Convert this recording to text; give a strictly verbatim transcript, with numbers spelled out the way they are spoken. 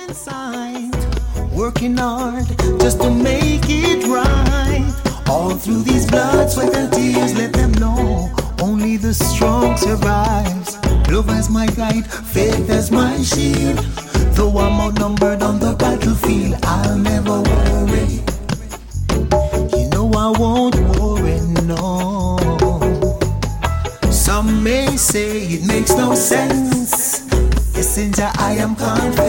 inside, working hard just to make it right. All through these blood, sweat and tears, let them know only the strong survives. Love as my guide, faith as my shield. Though I'm outnumbered on the battlefield, I'll never worry. You know I won't worry, no. Some may say it makes no sense. Yes, in Jah I am confident.